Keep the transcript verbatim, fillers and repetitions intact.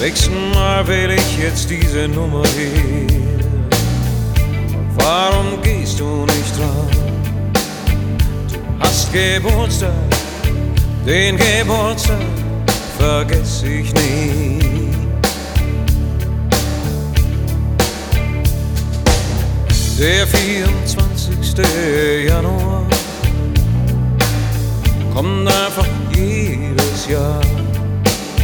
nächsten Mal wähle ich jetzt diese Nummer hier. Warum gehst du nicht dran? Du hast Geburtstag, den Geburtstag vergess ich nie. Der vierundzwanzigste Januar kommt einfach jedes Jahr.